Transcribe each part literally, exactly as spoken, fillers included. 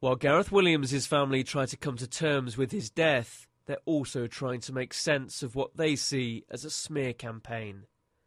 While Gareth Williams' family try to come to terms with his death, they're also trying to make sense of what they see as a smear campaign.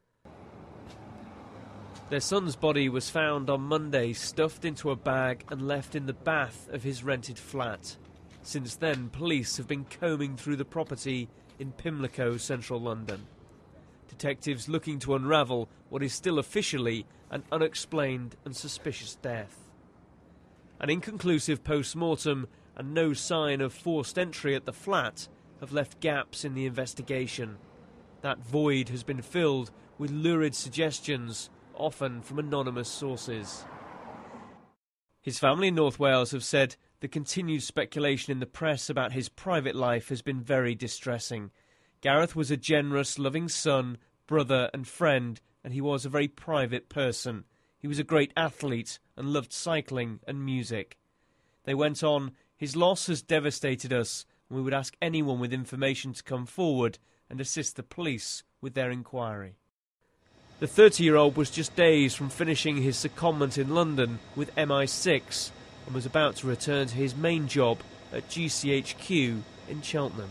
Their son's body was found on Monday stuffed into a bag and left in the bath of his rented flat. Since then, police have been combing through the property in Pimlico, central London. Detectives looking to unravel what is still officially an unexplained and suspicious death. An inconclusive post-mortem and no sign of forced entry at the flat have left gaps in the investigation. That void has been filled with lurid suggestions, often from anonymous sources. His family in North Wales have said the continued speculation in the press about his private life has been very distressing. Gareth was a generous, loving son, brother and friend, and he was a very private person. He was a great athlete and loved cycling and music. They went on, his loss has devastated us, and we would ask anyone with information to come forward and assist the police with their inquiry. The thirty-year-old was just days from finishing his secondment in London with M I six and was about to return to his main job at G C H Q in Cheltenham.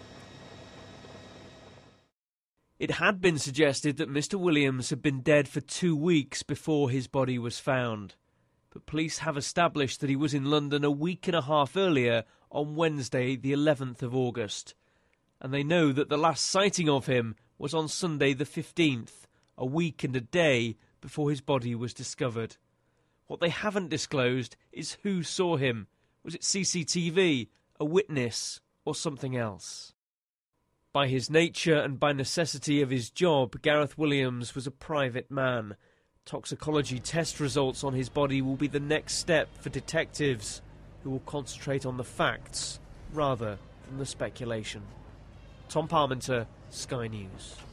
It had been suggested that Mister Williams had been dead for two weeks before his body was found, but police have established that he was in London a week and a half earlier on Wednesday the eleventh of August, and they know that the last sighting of him was on Sunday the fifteenth, a week and a day before his body was discovered. What they haven't disclosed is who saw him. Was it C C T V, a witness, or something else? By his nature and by necessity of his job, Gareth Williams was a private man. Toxicology test results on his body will be the next step for detectives, who will concentrate on the facts rather than the speculation. Tom Parmenter, Sky News.